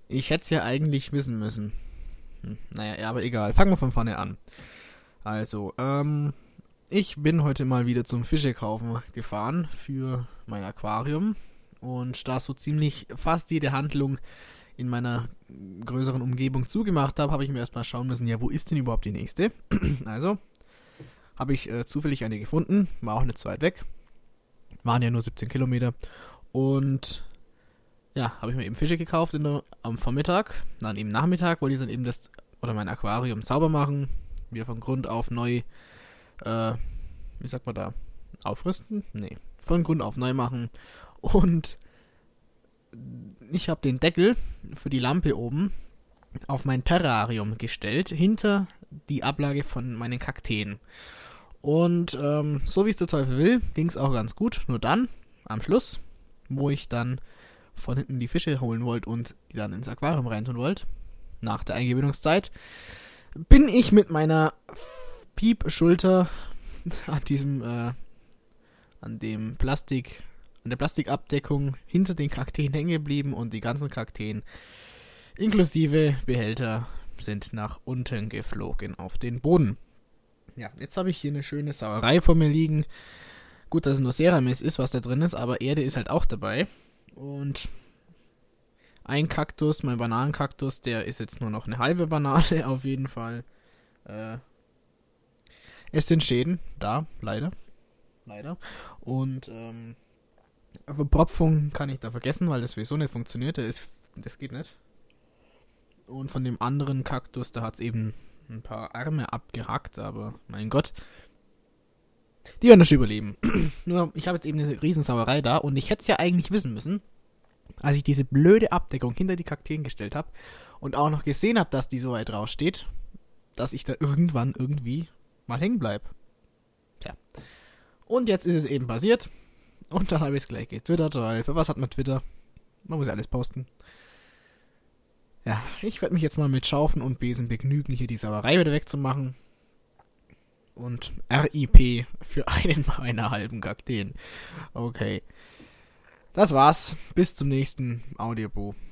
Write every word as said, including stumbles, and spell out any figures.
Ich hätte es ja eigentlich wissen müssen. Hm, naja, ja, aber egal. Fangen wir von vorne an. Also, ähm, ich bin heute mal wieder zum Fischekaufen gefahren für mein Aquarium. Und da so ziemlich fast jede Handlung in meiner größeren Umgebung zugemacht habe, habe ich mir erstmal schauen müssen, ja, wo ist denn überhaupt die nächste? Also, habe ich äh, zufällig eine gefunden, war auch nicht so weit weg. Waren ja nur siebzehn Kilometer. Und ja, habe ich mir eben Fische gekauft in der, am Vormittag. Dann eben Nachmittag wollte ich dann eben das, oder mein Aquarium sauber machen. Wieder von Grund auf neu, äh, wie sagt man da, aufrüsten? Nee, von Grund auf neu machen. Und ich habe den Deckel für die Lampe oben auf mein Terrarium gestellt, hinter die Ablage von meinen Kakteen. Und ähm, so wie es der Teufel will, ging es auch ganz gut. Nur dann, am Schluss, wo ich dann von hinten die Fische holen wollte und die dann ins Aquarium reintun wollte, nach der Eingewöhnungszeit, bin ich mit meiner Piepschulter an diesem, äh, an dem Plastik, an der Plastikabdeckung hinter den Kakteen hängen geblieben und die ganzen Kakteen inklusive Behälter sind nach unten geflogen auf den Boden. Ja, jetzt habe ich hier eine schöne Sauerei vor mir liegen. Gut, dass es nur Ceramis ist, was da drin ist, aber Erde ist halt auch dabei. Und ein Kaktus, mein Bananenkaktus, der ist jetzt nur noch eine halbe Banane auf jeden Fall. Äh, es sind Schäden da, leider. Leider. Und ähm, Verpropfung kann ich da vergessen, weil das sowieso nicht funktioniert. Der ist, das geht nicht. Und von dem anderen Kaktus, da hat es eben ein paar Arme abgehackt, aber mein Gott. Die werden das schon überleben. Nur, ich habe jetzt eben eine Riesensauerei da und ich hätte es ja eigentlich wissen müssen, als ich diese blöde Abdeckung hinter die Kakteen gestellt habe und auch noch gesehen habe, dass die so weit draufsteht, dass ich da irgendwann irgendwie mal hängen bleibe. Tja. Und jetzt ist es eben passiert und dann habe ich es gleich getwittert, weil für was hat man Twitter? Man muss ja alles posten. Ja, ich werde mich jetzt mal mit Schaufeln und Besen begnügen, hier die Sauerei wieder wegzumachen. Und R I P für einen meiner halben Kakteen. Okay. Das war's. Bis zum nächsten Audiobo.